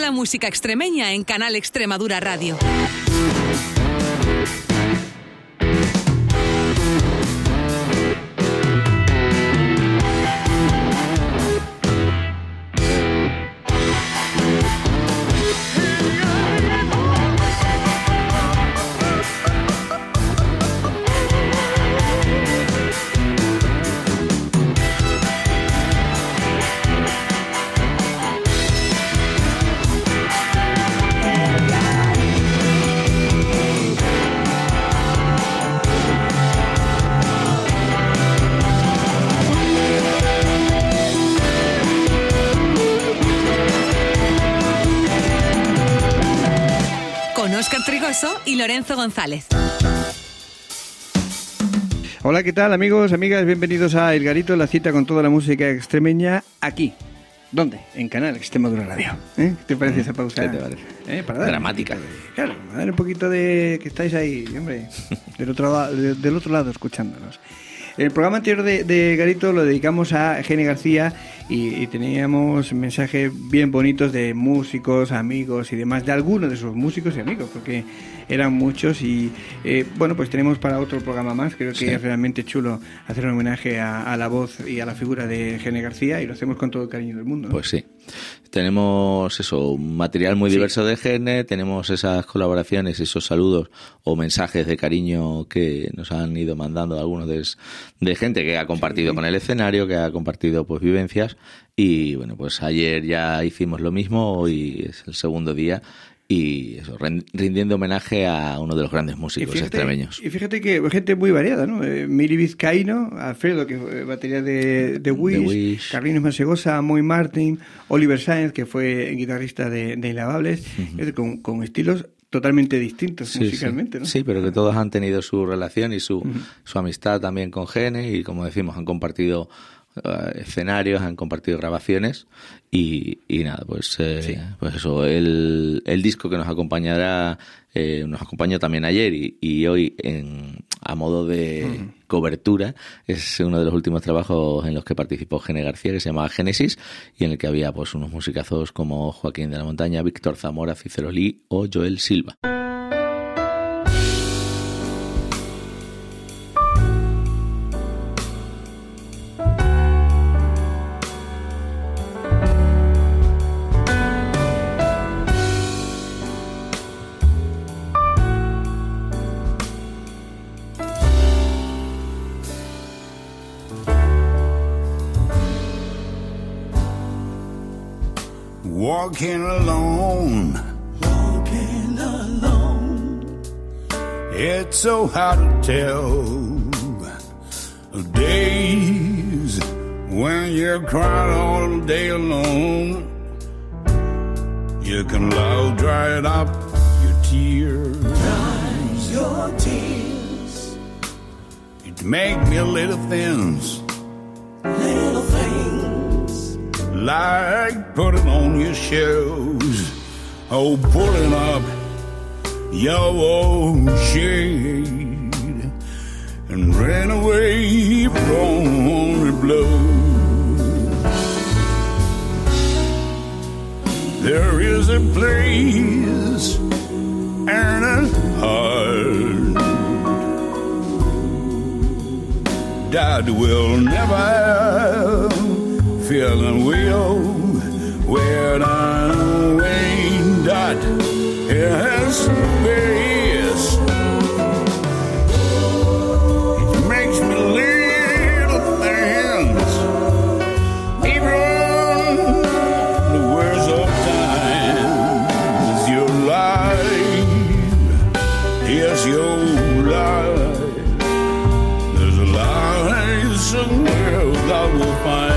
buena música extremeña en Canal Extremadura Radio. Óscar Trigoso y Lorenzo González. Hola, ¿qué tal, amigos, amigas? Bienvenidos a El Garito, la cita con toda la música extremeña aquí. ¿Dónde? En Canal Extremadura Radio. ¿Qué te parece esa pausa? ¿Qué te parece? Para dar dramática. Claro, para dar un poquito de que estáis ahí, hombre, del otro lado escuchándonos. El programa anterior de Garito lo dedicamos a Gene García y teníamos mensajes bien bonitos de músicos, amigos y demás, de algunos de sus músicos y amigos, porque eran muchos y bueno, pues tenemos para otro programa más. Creo que es realmente chulo hacer un homenaje a la voz y a la figura de Gene García y lo hacemos con todo el cariño del mundo, ¿no? Pues sí. Tenemos eso, un material muy diverso de Gene, tenemos esas colaboraciones, esos saludos o mensajes de cariño que nos han ido mandando algunos de gente que ha compartido con el escenario, que ha compartido pues vivencias y bueno, pues ayer ya hicimos lo mismo, hoy es el segundo día y eso, rindiendo homenaje a uno de los grandes músicos extremeños. Y fíjate que gente muy variada, ¿no? Miri Vizcaíno, Alfredo, que fue batería de Wish, Carlinos Masegosa, Moy Martin, Oliver Sáenz, que fue guitarrista de Inlavables, con estilos totalmente distintos musicalmente, ¿no? Sí, pero que todos han tenido su relación y su amistad también con Gene y, como decimos, han compartido escenarios, han compartido grabaciones y nada, pues eso, el disco que nos acompañará nos acompañó también ayer y hoy a modo de cobertura es uno de los últimos trabajos en los que participó Gene García, que se llamaba Génesis y en el que había pues unos musicazos como Joaquín de la Montaña, Víctor Zamora, Cícero Lee o Joel Silva. Walking alone, it's so hard to tell of days when you're crying all day alone. You can love dry up your tears. It make me little things. Like putting on your shoes, oh, pulling up your old shade and ran away from the blues. There is a place and a heart that will never feeling real when I'm waiting that is space. It makes me little things, even the words of time. Is your life, yes, your life. There's a life somewhere that will find.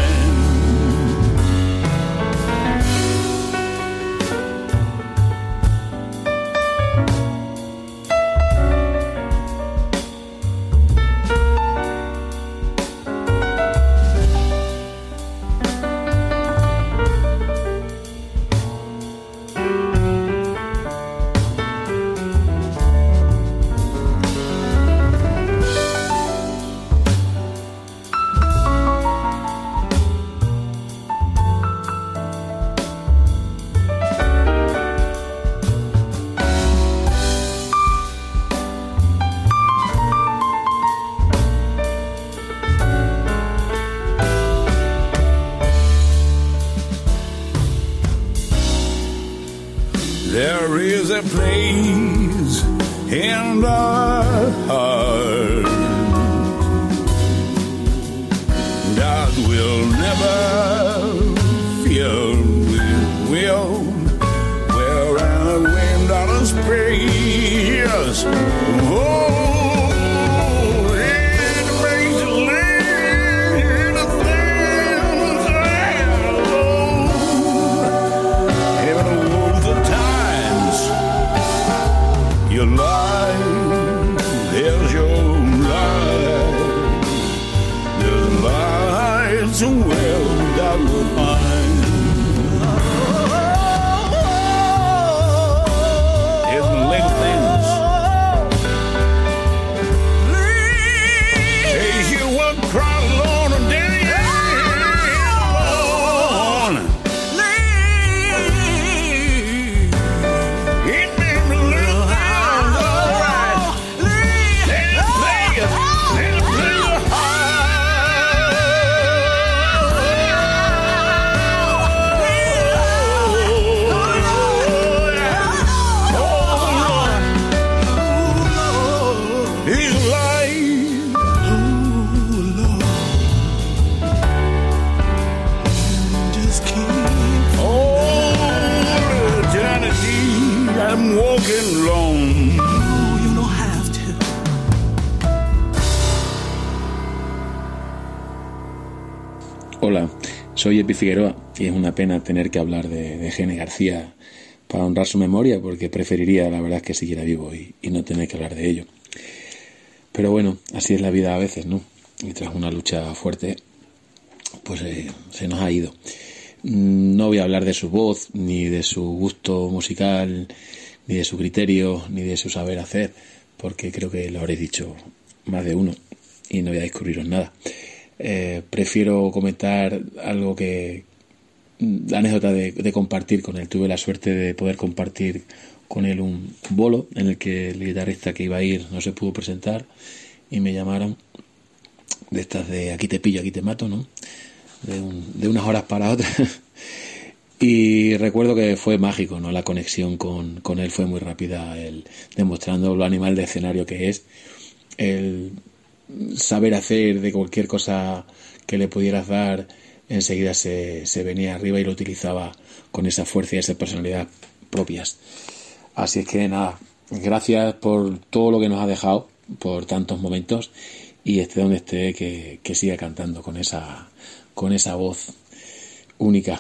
Hola, soy Epi Figueroa y es una pena tener que hablar de Gene García para honrar su memoria, porque preferiría, la verdad, que siguiera vivo y no tener que hablar de ello. Pero bueno, así es la vida a veces, ¿no? Y tras una lucha fuerte, pues se nos ha ido. No voy a hablar de su voz, ni de su gusto musical, ni de su criterio, ni de su saber hacer, porque creo que lo habréis dicho más de uno y no voy a descubriros nada. Prefiero comentar algo la anécdota de compartir con él. Tuve la suerte de poder compartir con él un bolo en el que el guitarrista que iba a ir no se pudo presentar y me llamaron de estas de aquí te pillo, aquí te mato, ¿no? De unas horas para otras. Y recuerdo que fue mágico, ¿no? La conexión con él fue muy rápida, él demostrando lo animal de escenario que es, el saber hacer de cualquier cosa que le pudieras dar, enseguida se venía arriba y lo utilizaba con esa fuerza y esa personalidad propias. Así es que nada, gracias por todo lo que nos ha dejado, por tantos momentos, y esté donde esté, que siga cantando con esa voz única.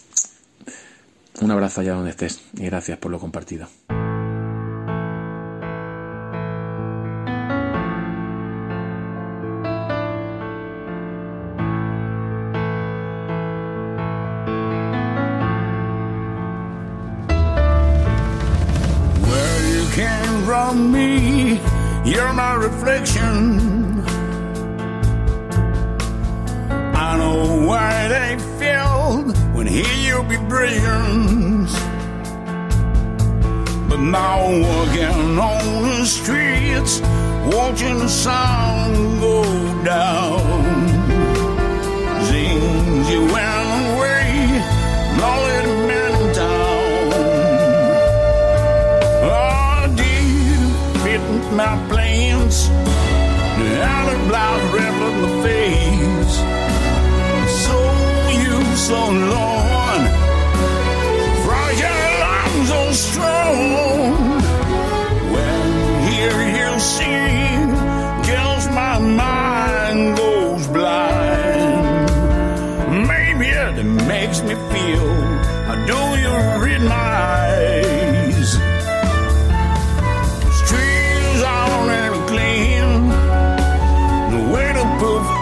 Un abrazo allá donde estés y gracias por lo compartido. Where you came from me, you're my reflection. I know why they felt when here you'll be brilliant. But now walking on the streets, watching the sun go down. Since you went away, lonely the man in town. Oh, did fit my plans? Out of blood red in the face. So long, fragile arms so strong. When hear you sing, kills my mind goes blind. Maybe it makes me feel, do you read my eyes? The streets are never clean, the way to prove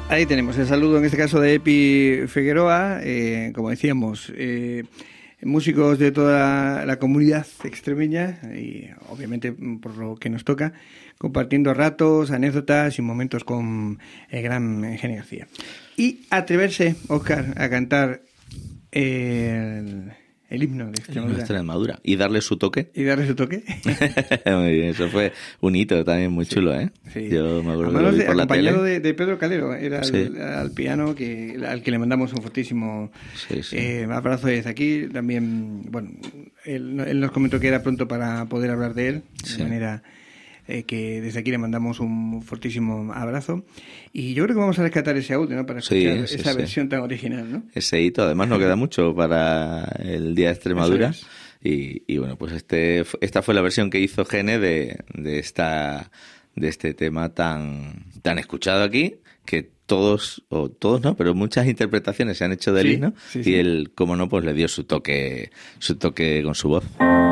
Ahí tenemos el saludo, en este caso de Epi Figueroa, como decíamos, músicos de toda la comunidad extremeña y obviamente por lo que nos toca, compartiendo ratos, anécdotas y momentos con el gran Gene García. Y atreverse, Óscar, a cantar el himno de Extremadura. Y darle su toque. Muy bien, eso fue un hito también muy chulo, ¿eh? Sí. Yo me acuerdo que lo vi por la acompañado tele. de Pedro Calero, era Sí. al piano, al que le mandamos un fortísimo abrazo desde aquí. También, bueno, él nos comentó que era pronto para poder hablar de él, de manera que desde aquí le mandamos un fortísimo abrazo. Y yo creo que vamos a rescatar ese audio, ¿no? Para escuchar esa versión tan original, ¿no? Ese hito, además no queda mucho para el Día de Extremadura. Y bueno, pues esta fue la versión que hizo Gene de este tema tan escuchado aquí, que todos no, pero muchas interpretaciones se han hecho del himno, y él, como no, pues le dio su toque con su voz.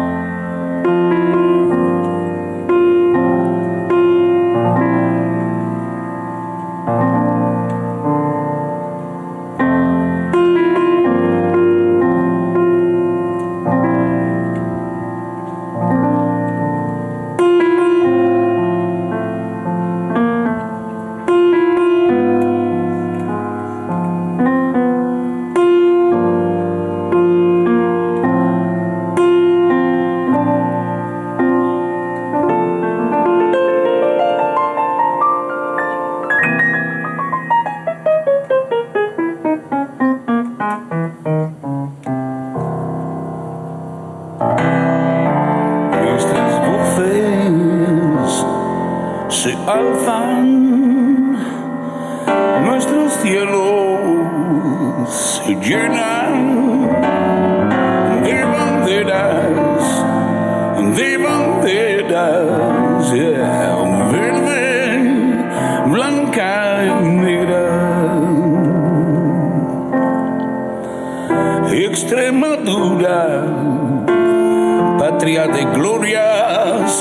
Extremadura, patria de glorias,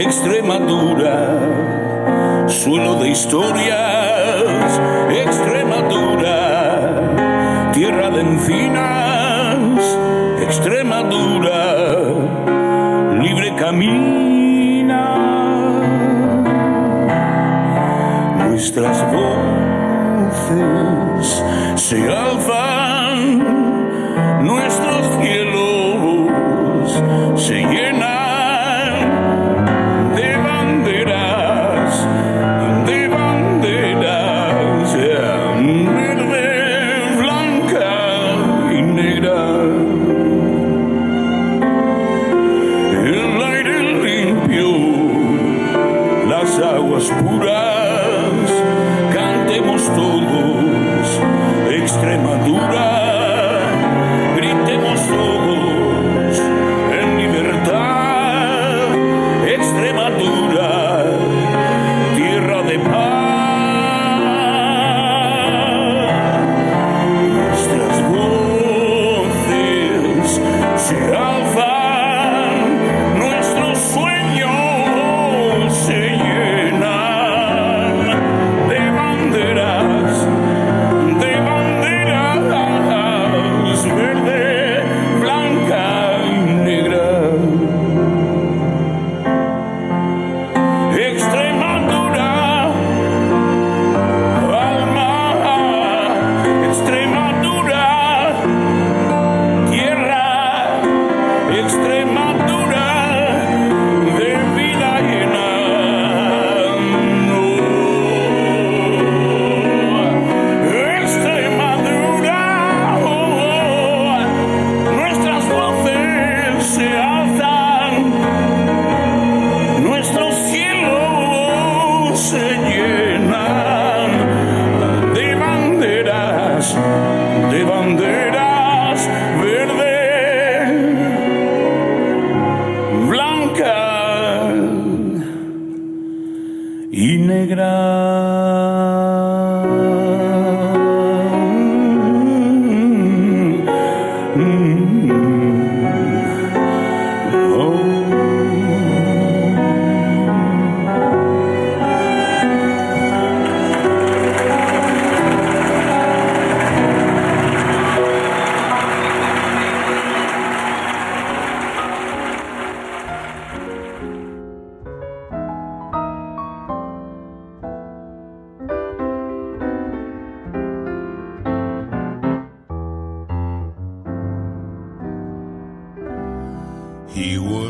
Extremadura, suelo de historias, Extremadura, tierra de encinas, Extremadura, libre camina, nuestras voces se alzan. Nuestros cielos se llenan de banderas, verde, blanca y negra. El aire limpio, las aguas puras, cantemos todos Extremadura.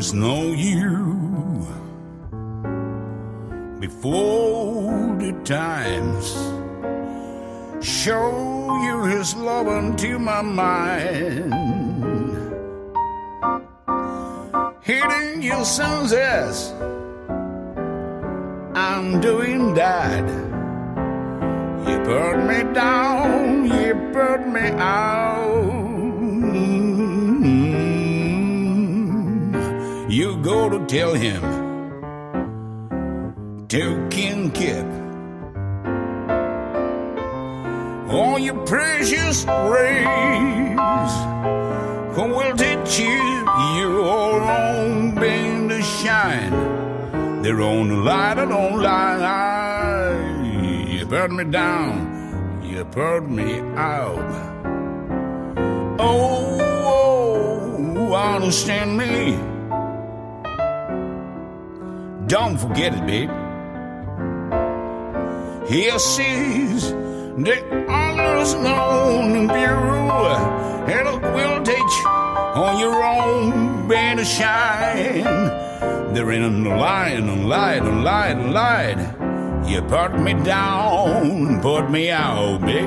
always know you before the times show you his love unto my mind. Hitting your senses, I'm doing that. You put me down, you put me out. You go to tell him, to King Kip, all your precious rays, who will teach you your own being to shine. Their own light, I don't lie. You put me down, you put me out. Oh, understand me. Don't forget it, babe. Here sees the honors known bureau, and it will teach on your own way to shine. There ain't no lie, no lie, no lie, no lie. You put me down, put me out, babe.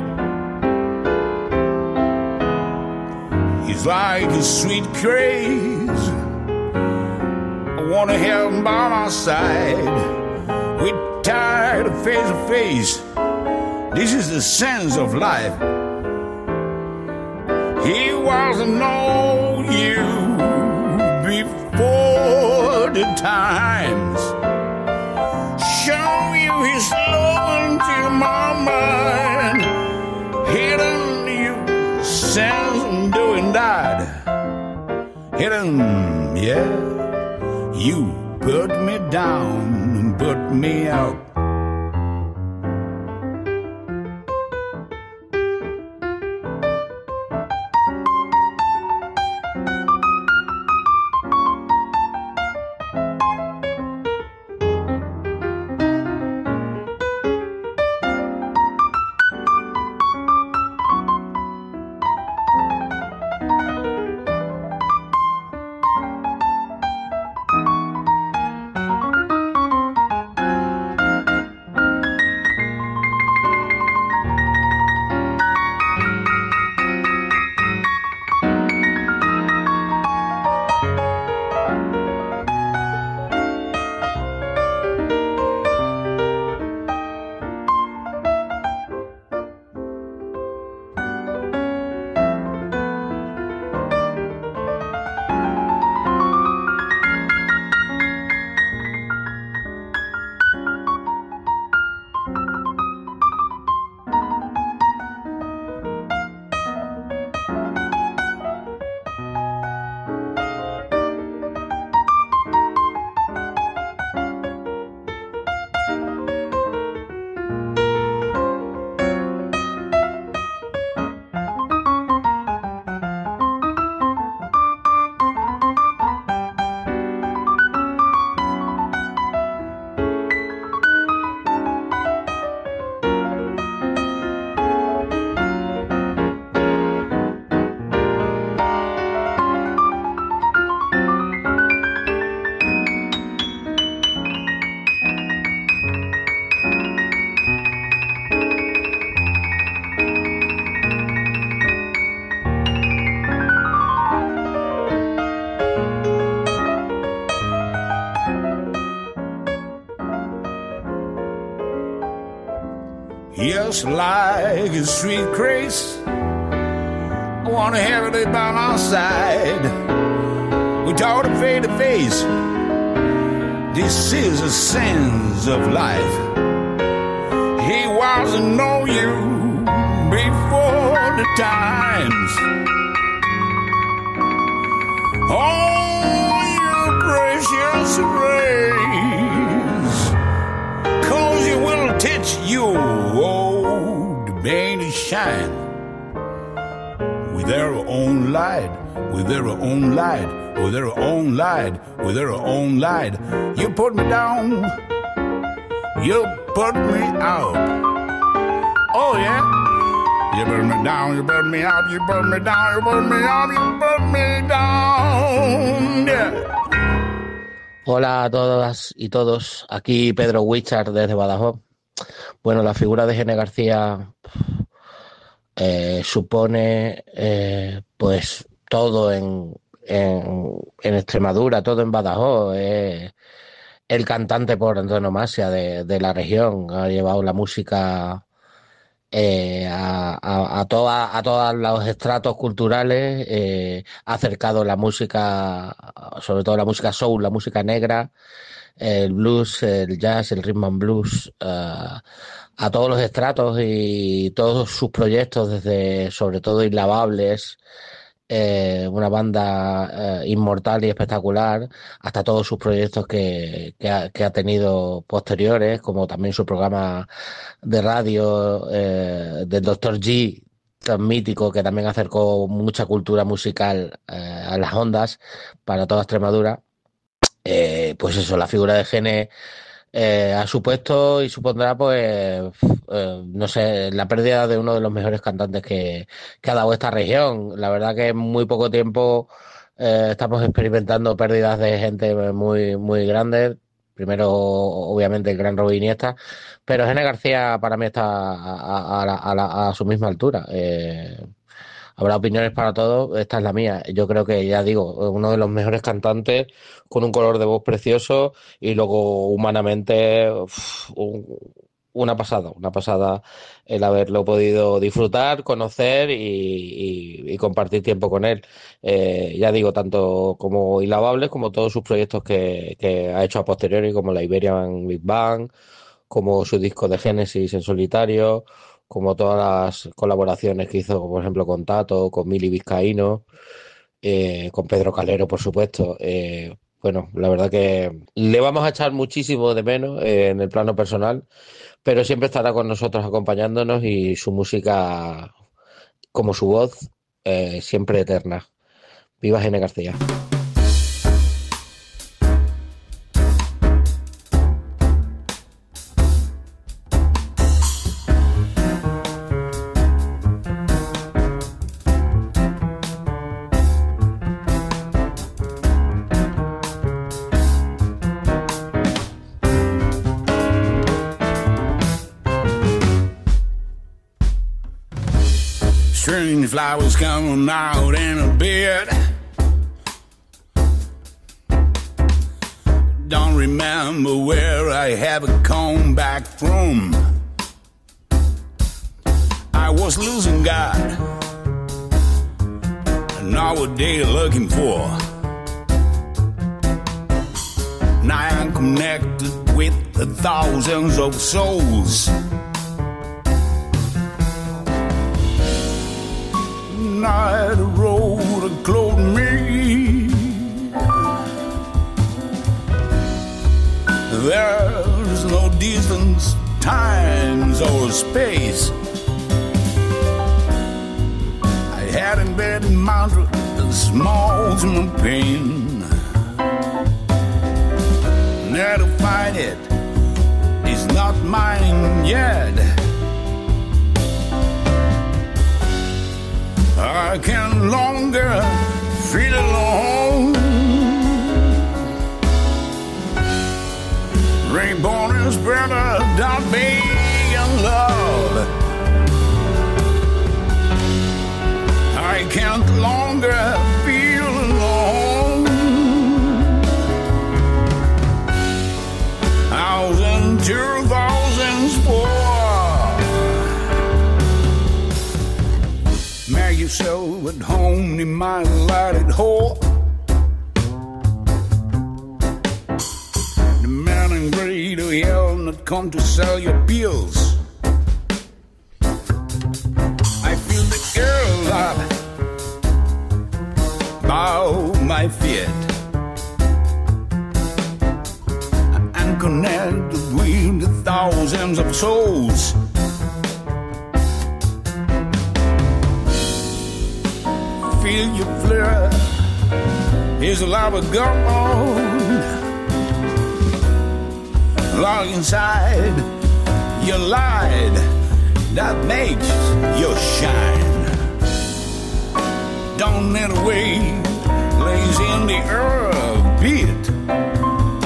He's like a sweet craze. I wanna have him by my side. We're tired of face to face. This is the sense of life. He wasn't know you before the times show you his love into my mind. Hidden you sense of doing that. Hidden, yeah. You put me down and put me out. Just like a sweet grace, I wanna have it by my side. We talk face to face. This is a sense of life. He wasn't know you before the times. Oh, you precious rays, 'cause you will teach you to shine with their own light, with their own light, with their own light, with their own light. You put me down, you put me out. Oh yeah, you put me down, you put me out, you put me down, you put me out, you put me down. Yeah. Hola a todas y todos, aquí Pedro Wichard desde Badajoz. Bueno, la figura de Gene García supone pues todo en Extremadura, todo en Badajoz. El cantante por antonomasia de la región, ha llevado la música a todos los estratos culturales, ha acercado la música, sobre todo la música soul, la música negra, el blues, el jazz, el rhythm and blues, a todos los estratos y todos sus proyectos, desde sobre todo Inlavables, una banda inmortal y espectacular, hasta todos sus proyectos que ha tenido posteriores, como también su programa de radio del Dr. G, tan mítico, que también acercó mucha cultura musical a las ondas para toda Extremadura. Pues eso, la figura de Gene ha supuesto y supondrá, pues, no sé, la pérdida de uno de los mejores cantantes que ha dado esta región. La verdad que en muy poco tiempo estamos experimentando pérdidas de gente muy, muy grandes. Primero, obviamente, el gran Robin Iniesta, pero Gene García para mí está a su misma altura. Habrá opiniones para todo, esta es la mía. Yo creo que, ya digo, uno de los mejores cantantes, con un color de voz precioso y luego humanamente una pasada el haberlo podido disfrutar, conocer y compartir tiempo con él. Ya digo, tanto como Inlavables como todos sus proyectos que ha hecho a posteriori, como la Iberian Big Bang, como su disco de Génesis en solitario, como todas las colaboraciones que hizo, por ejemplo, con Tato, con Mili Vizcaíno, con Pedro Calero, por supuesto. Bueno, la verdad que le vamos a echar muchísimo de menos en el plano personal, pero siempre estará con nosotros acompañándonos y su música, como su voz, siempre eterna. ¡Viva Gene García! Strange flowers coming out in a bed. Don't remember where I have come back from. I was losing God, and nowadays looking for. Now I'm connected with the thousands of souls. Night road clothed me. There's no distance, times or space. I had embedded mantra that smalls my pain. Now to find it is not mine yet. I can longer feel alone. Reborn is better than being in love. I can't longer feel alone. Thousand, 2004. Make yourself at home in my lighted hall. The man in gray to hell not come to sell your pills. I feel the air alive bow my feet. I'm connected with the thousands of souls. Feel your flare, here's a lava gone. Long inside your light that makes you shine. Don't let away, lays in the earth beat.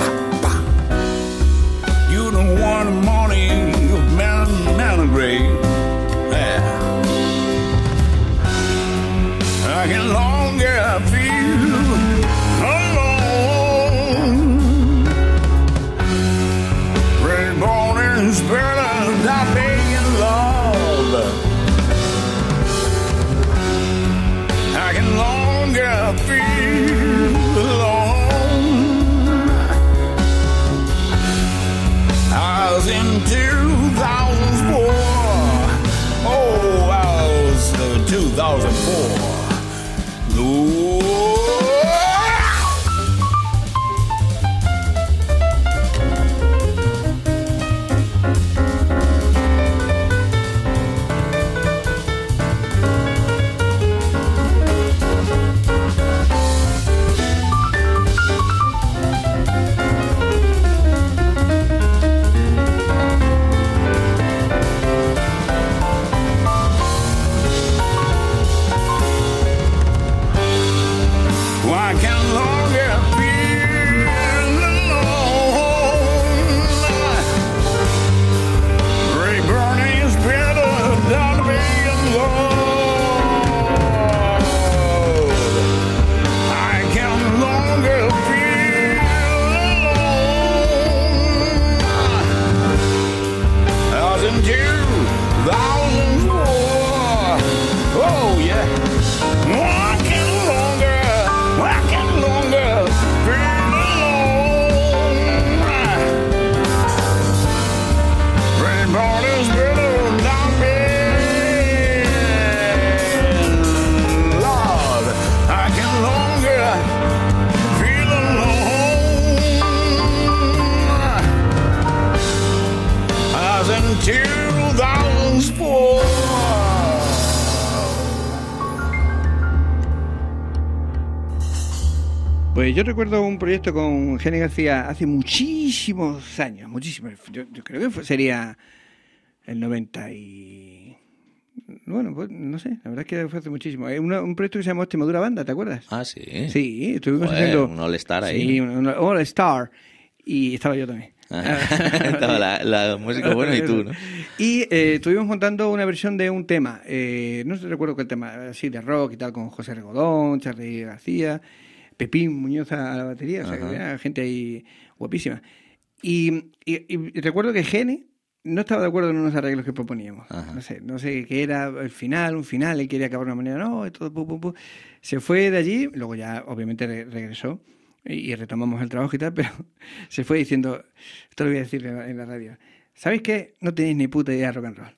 Pues yo recuerdo un proyecto con Gene García hace muchísimos años, muchísimos. Yo creo que sería el 90 y... Bueno, pues no sé, la verdad es que fue hace muchísimo. Un proyecto que se llamó Extremadura Banda, ¿te acuerdas? Ah, sí. Sí, estuvimos Joder, haciendo... un All-Star ahí. Sí, un All-Star. Y estaba yo también. Estaba la música buena y tú, ¿no? Y estuvimos montando una versión de un tema, no sé, recuerdo qué tema, así de rock y tal, con José Regodón, Charly García, Pepín Muñoz a la batería, o sea, que había gente ahí guapísima. Y recuerdo que Gene no estaba de acuerdo en unos arreglos que proponíamos. No sé qué era un final, él quería acabar de una manera, no, y todo, pum. Se fue de allí, luego ya obviamente regresó y retomamos el trabajo y tal, pero se fue diciendo, esto lo voy a decir en la radio, ¿sabéis qué? No tenéis ni puta idea de rock and roll.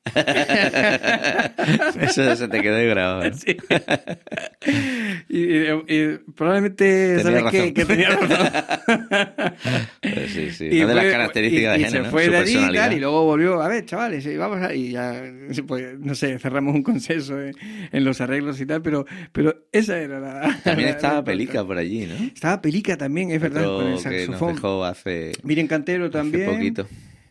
Eso se te quedó grabado, ¿no? Sí. Y probablemente tenía sabes que tenía razón. Sí. Una de las características de Gene, se ¿no? fue Su de allí personalidad. y luego volvió, a ver, chavales, vamos a... Y ya, pues, no sé, cerramos un consenso en los arreglos y tal, pero esa era la... También estaba Pelica por allí, ¿no? Estaba Pelica también, es verdad, con el saxofón. Que nos dejó hace Miren Cantero también. Hace poquito.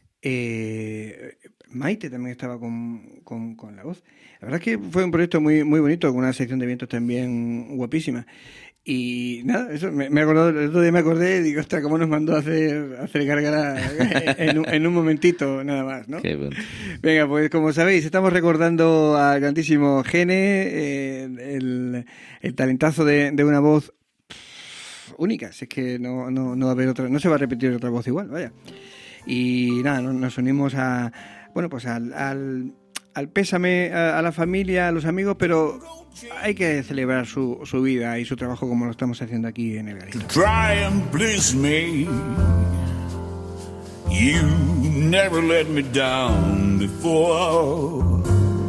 Maite también estaba con la voz. La verdad es que fue un proyecto muy, muy bonito, con una sección de vientos también guapísima. Y nada, eso me acordó, el otro día me acordé y digo, ostras, cómo nos mandó a hacer Gárgara en un momentito nada más, ¿no? Qué bueno. Venga, pues como sabéis, estamos recordando al grandísimo Gene, el talentazo de una voz única. Si es que no va a haber otra, no se va a repetir otra voz igual, vaya. Y nada, nos unimos a, bueno, pues al pésame a la familia, a los amigos, pero hay que celebrar su vida y su trabajo como lo estamos haciendo aquí en el Garito. Try and please me. You never let me down before.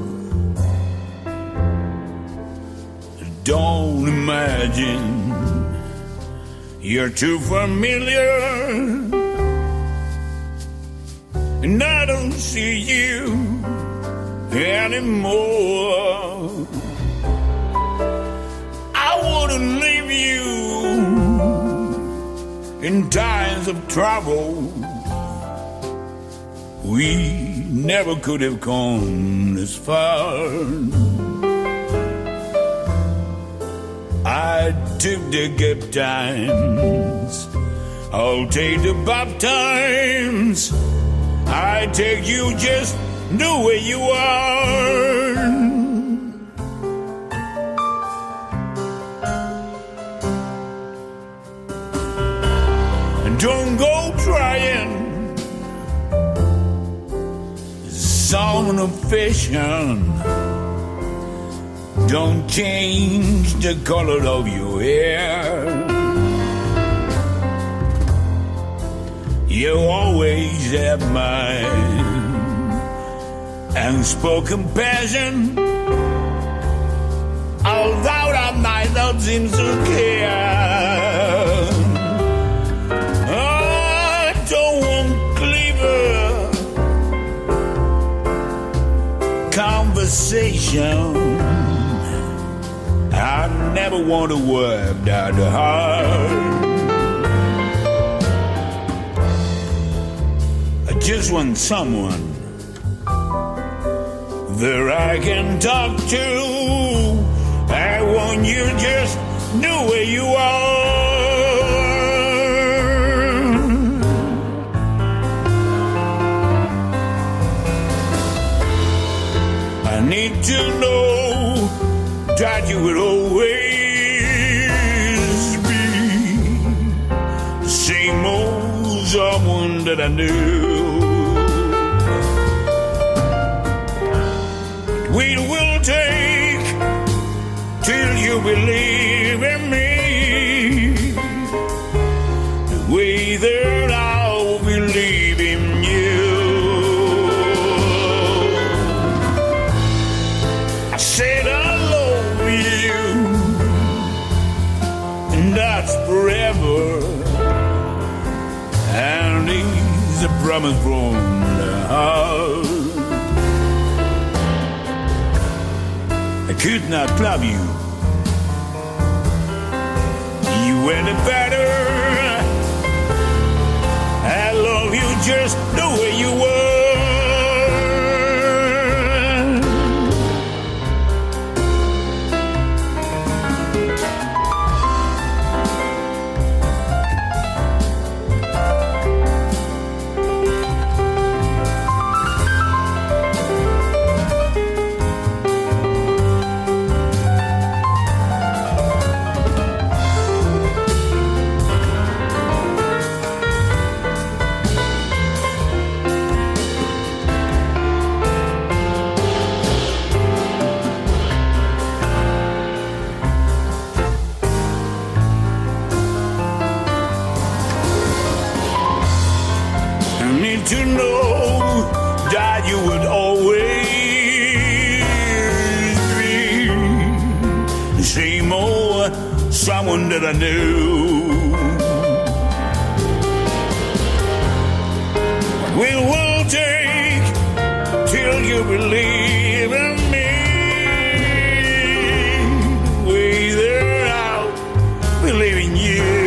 Don't imagine you're too familiar. And I don't see you anymore. I wouldn't leave you in times of trouble. We never could have come this far. I took the good times, I'll take the bad times. I take you just the way you are. And don't go trying some affection. Don't change the color of your hair. You always have my unspoken passion. Although I might not seem to care. I don't want clever conversation. I never want to work down the heart. I just want someone that I can talk to. I want you just the way you are. I need to know that you will always be the same old someone that I knew. We will take till you believe in me the way that I'll believe in you. I said I love you, and that's forever, and it's a promise from the heart. I could not love you. You you any better. I love you just the way you were. To know that you would always be the same old someone that I knew. What will take till you believe in me? The way that I believe in you.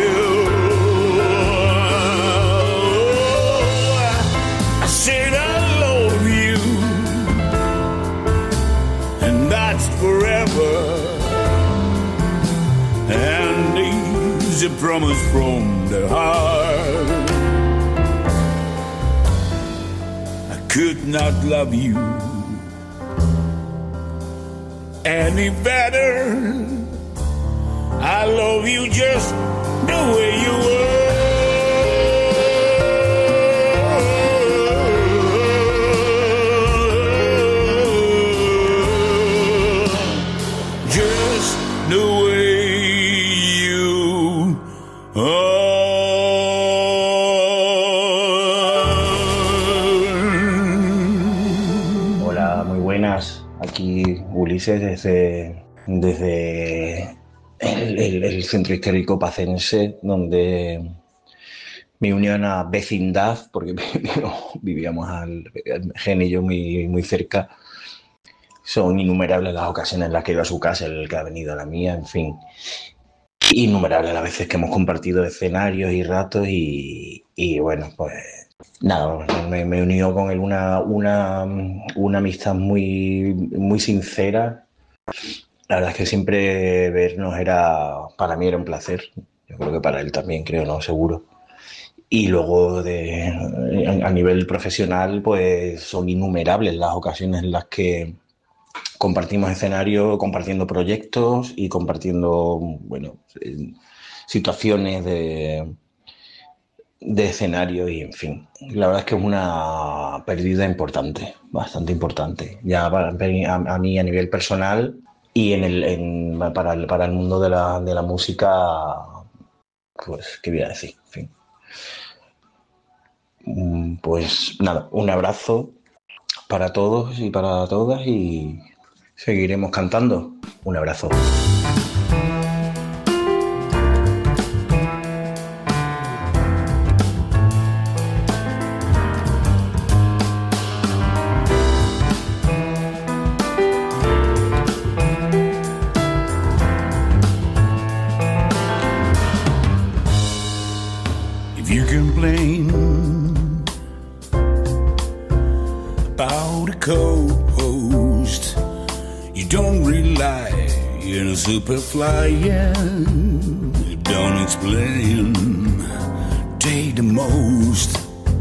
And it's a promise from the heart. I could not love you any better. I love you just the way you were. Aquí Ulises desde el centro histórico pacense, donde mi unión a vecindad, porque vivíamos Gen y yo muy cerca. Son innumerables las ocasiones en las que he ido a su casa, el que ha venido a la mía, en fin. Innumerables las veces que hemos compartido escenarios y ratos y bueno, pues nada, me unió con él una amistad muy sincera. La verdad es que siempre vernos para mí era un placer. Yo creo que para él también, creo, ¿no? Seguro. Y luego a nivel profesional, pues son innumerables las ocasiones en las que compartimos escenario, compartiendo proyectos y compartiendo, bueno, situaciones de escenario y, en fin. La verdad es que es una pérdida importante, bastante importante. Ya a mí a nivel personal y para el mundo de la música, pues, ¿qué voy a decir? En fin. Pues nada, un abrazo para todos y para todas y seguiremos cantando. Un abrazo. If you complain about a co-host, you don't rely on a super flyer. Don't explain, take the most.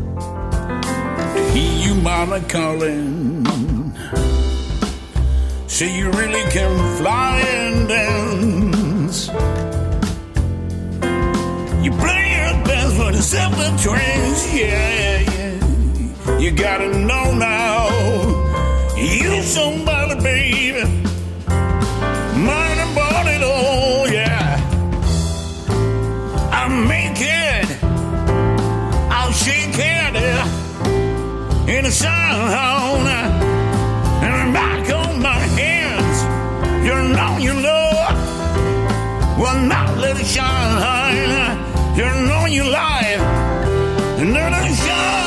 Hear you mama calling, say you really can fly and dance. You play your best for the simple trains, yeah. You gotta know now, you somebody, baby. Mind and body, oh yeah. I'll make it, I'll shake it in the sound, and I'm back on my hands. You know, well now let it shine. You know you lie, and let it shine.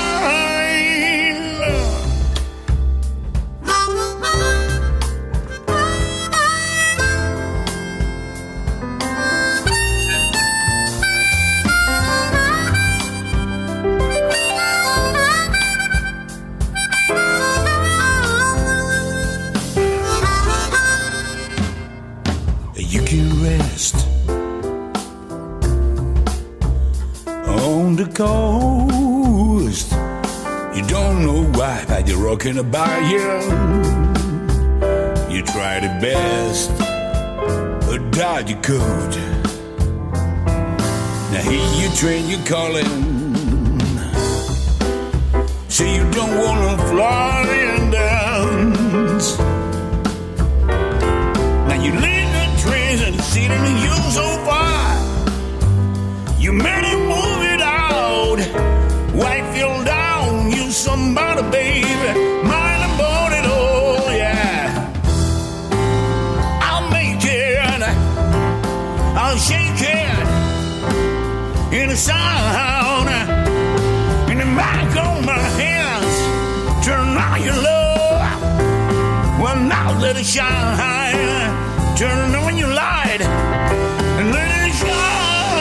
you can rest on the coast. You don't know why, but you're rocking about you. You try the best, but doubt you could. Now here you train, you calling. Say you don't wanna fly and dance. Now you leave the trains and sitting in you so far. You made it, move it out. Wife you down, you somebody, baby. Mind about it all, yeah. I'll make it, I'll shake it in the sound, in the back on my hands. Turn on your love, well now let it shine. Turn on your light and let it shine.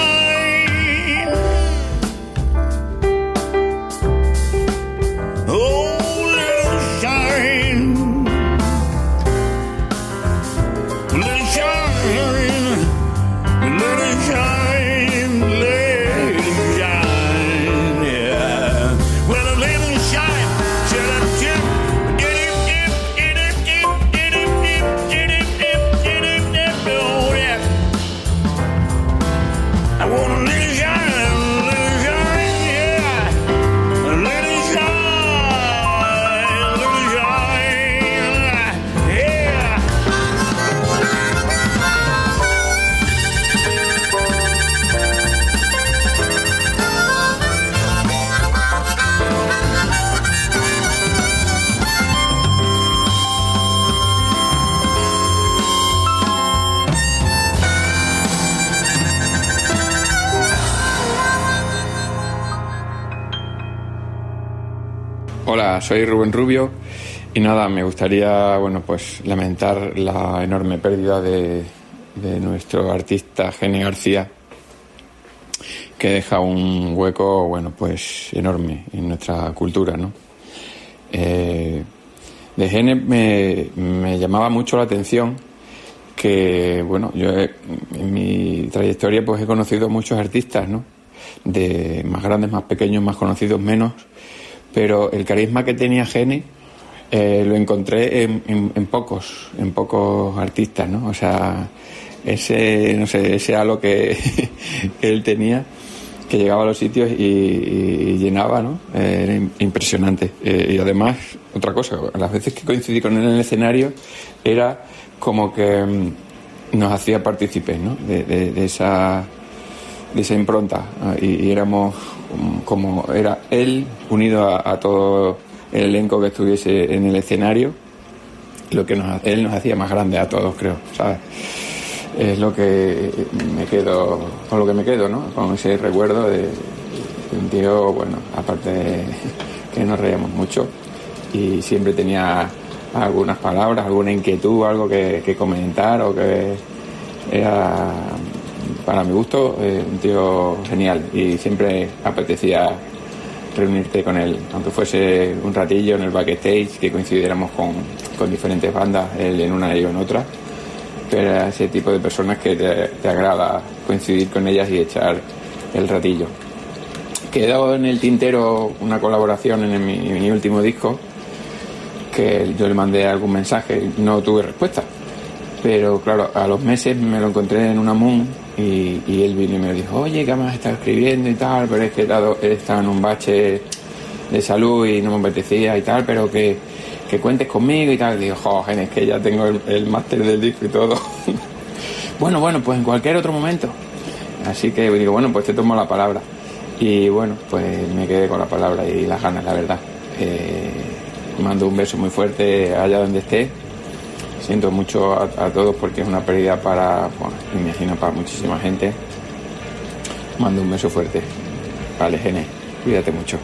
Hola, soy Rubén Rubio y nada, me gustaría, bueno, pues lamentar la enorme pérdida de nuestro artista Gene García, que deja un hueco, bueno, pues enorme en nuestra cultura, ¿no? De Gene me llamaba mucho la atención que, bueno, yo en mi trayectoria pues he conocido muchos artistas, ¿no? De más grandes, más pequeños, más conocidos, menos. Pero el carisma que tenía Gene lo encontré en pocos artistas, ¿no? O sea, ese halo que él tenía, que llegaba a los sitios y llenaba, ¿no? Era impresionante. Y además, otra cosa, las veces que coincidí con él en el escenario, era como que nos hacía partícipes, ¿no? De esa impronta. Y éramos como era él unido a todo el elenco que estuviese en el escenario, lo que él nos hacía más grande a todos, creo, ¿sabes? Es lo que me quedo, con lo que me quedo, ¿no? Con ese recuerdo de un tío, bueno, aparte de que nos reíamos mucho y siempre tenía algunas palabras, alguna inquietud, algo que comentar, o que era, para mi gusto, un tío genial, y siempre apetecía reunirte con él, aunque fuese un ratillo en el backstage, que coincidiéramos con diferentes bandas, él en una y yo en otra, pero era ese tipo de personas que te agrada coincidir con ellas y echar el ratillo. Quedó en el tintero una colaboración en mi último disco, que yo le mandé algún mensaje, no tuve respuesta, pero claro, a los meses me lo encontré en una Moon y él vino y me dijo: oye, ¿qué me has estado escribiendo y tal? Pero es que he estado en un bache de salud y no me apetecía y tal, pero que cuentes conmigo y tal. Y digo: joder, es que ya tengo el máster del disco y todo. bueno, pues en cualquier otro momento. Así que digo, bueno, pues te tomo la palabra. Y bueno, pues me quedé con la palabra y las ganas, la verdad. Mando un beso muy fuerte allá donde esté. Siento mucho a todos porque es una pérdida me imagino, para muchísima gente. Mando un beso fuerte. Vale, Gene, cuídate mucho.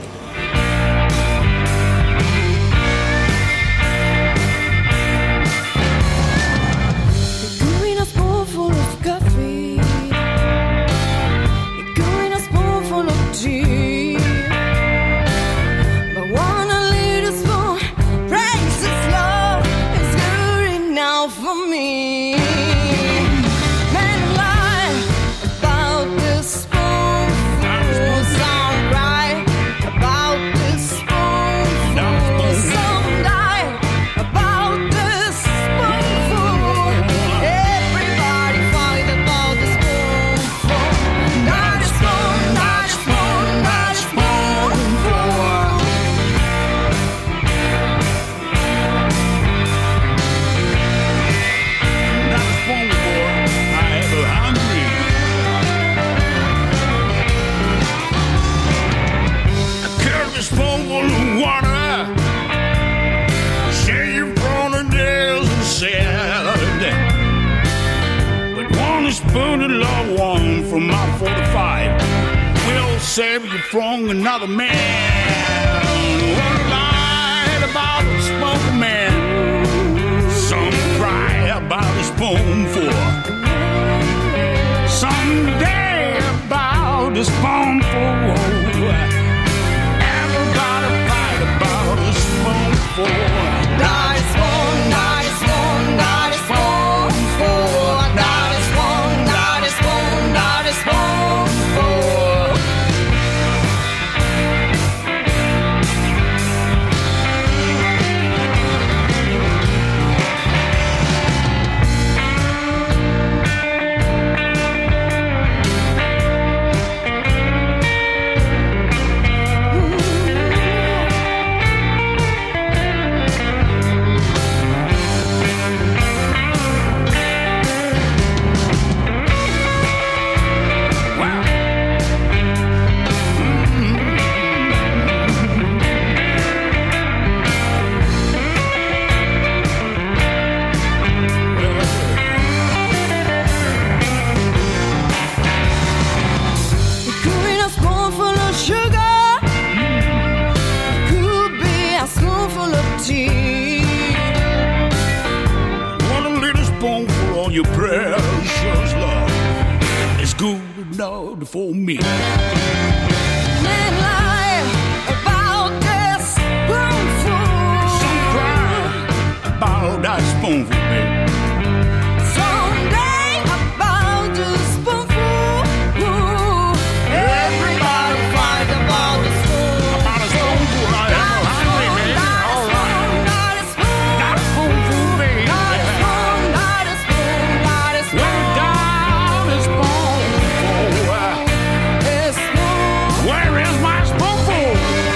any loved one from my 45 will save you from another man. One lied about a spoken man, some cry about a spoonful, someday about a spoonful. Everybody fight about a spoonful. Not a spoon, not a spoon, not a spoonful. Not a spoon, not a spoon, not a spoonful. Your precious love is good enough for me. Men lie about this spoonful. Some cry about that spoonful, baby. Someday about the spoonful. Everybody fight about the spoonful. About a spoonful, right? All right. That spoonful, baby. Where is my spoonful?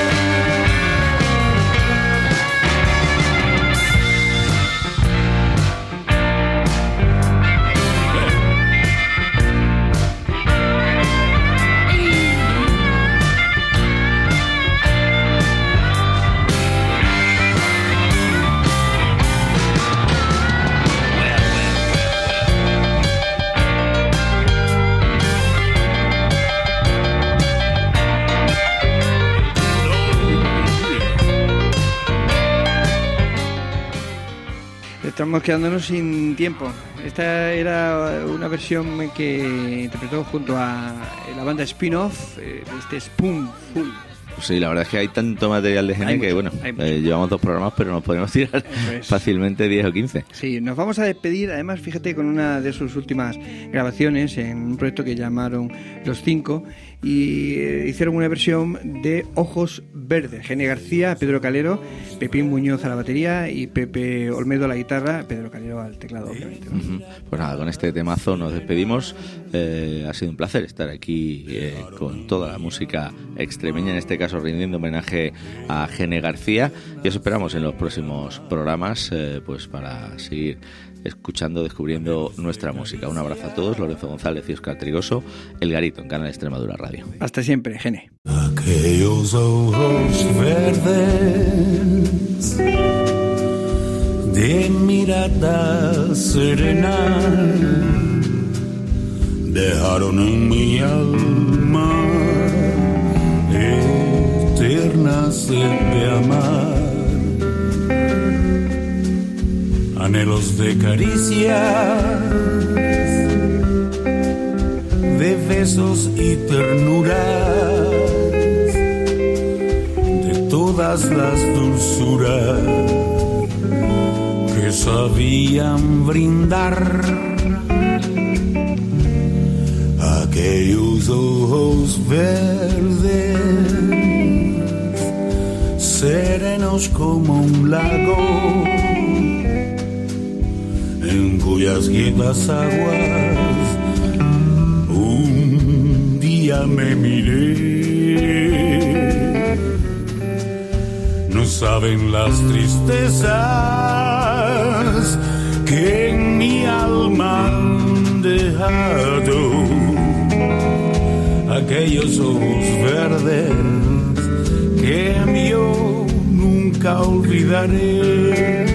Estamos quedándonos sin tiempo. Esta era una versión que interpretó junto a la banda Spin-Off de este Spoonful. Sí, la verdad es que hay tanto material de Gene que, bueno, llevamos 2 programas, pero nos podemos tirar fácilmente 10 o 15. Sí, nos vamos a despedir, además, fíjate, con una de sus últimas grabaciones en un proyecto que llamaron Los 5, y hicieron una versión de Ojos Verdes. Gene García, Pedro Calero, Pepín Muñoz a la batería y Pepe Olmedo a la guitarra, Pedro Calero al teclado, obviamente, ¿no? Pues nada, con este temazo nos despedimos. Ha sido un placer estar aquí con toda la música extremeña, en este caso rindiendo homenaje a Gene García, y os esperamos en los próximos programas pues para seguir escuchando, descubriendo nuestra música. Un abrazo a todos, Lorenzo González y Óscar Trigoso, El Garito en Canal Extremadura Radio. Hasta siempre, Gene. Aquellos ojos verdes de mirada serena dejaron en mi alma eterna sed de amar, anhelos de caricias, de besos y ternuras, de todas las dulzuras que sabían brindar aquellos ojos verdes, serenos como un lago, en cuyas quietas aguas un día me miré. No saben las tristezas que en mi alma han dejado aquellos ojos verdes que yo nunca olvidaré.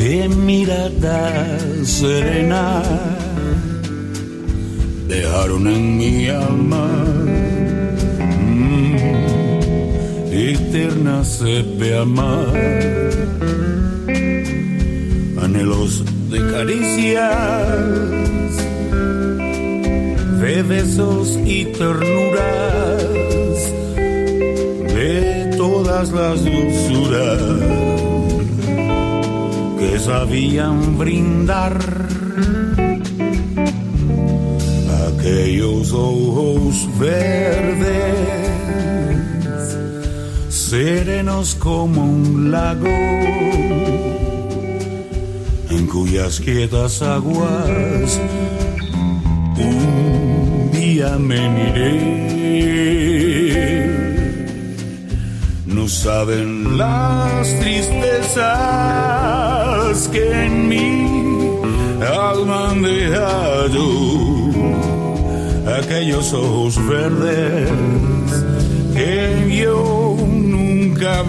de mirada serena dejaron en mi alma eterna sed de amar, anhelos de caricias, de besos y ternuras, de todas las dulzuras que sabían brindar aquellos ojos verdes, serenos como un lago, en cuyas quietas aguas un día me miré. No saben las tristezas que en mi alma han dejado aquellos ojos verdes que yo nunca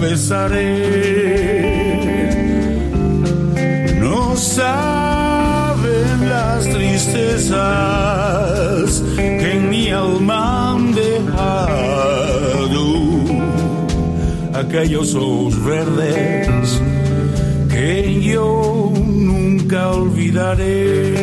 besaré. No saben las tristezas que en mi alma han dejado aquellos ojos verdes que yo nunca olvidaré.